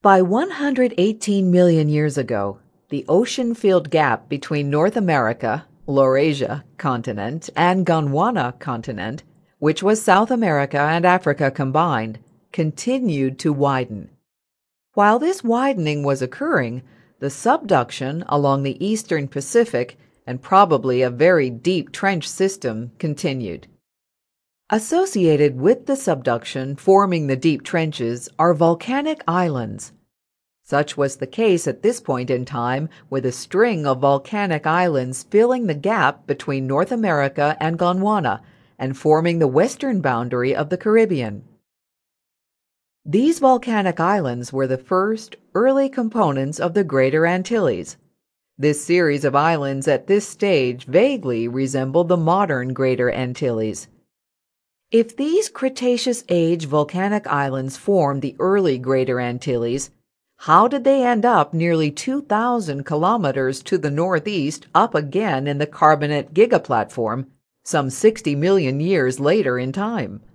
By 118 million years ago, the ocean-filled gap between North America, Laurasia continent, and Gondwana continent, which was South America and Africa combined, continued to widen. While this widening was occurring, the subduction along the eastern Pacific and probably a very deep trench system continued. Associated with the subduction forming the deep trenches are volcanic islands. Such was the case at this point in time, with a string of volcanic islands filling the gap between North America and Gondwana and forming the western boundary of the Caribbean. These volcanic islands were the first early components of the Greater Antilles. This series of islands at this stage vaguely resembled the modern Greater Antilles. If these Cretaceous age volcanic islands formed the early Greater Antilles, how did they end up nearly 2,000 kilometers to the northeast up again in the carbonate gigaplatform, some 60 million years later in time?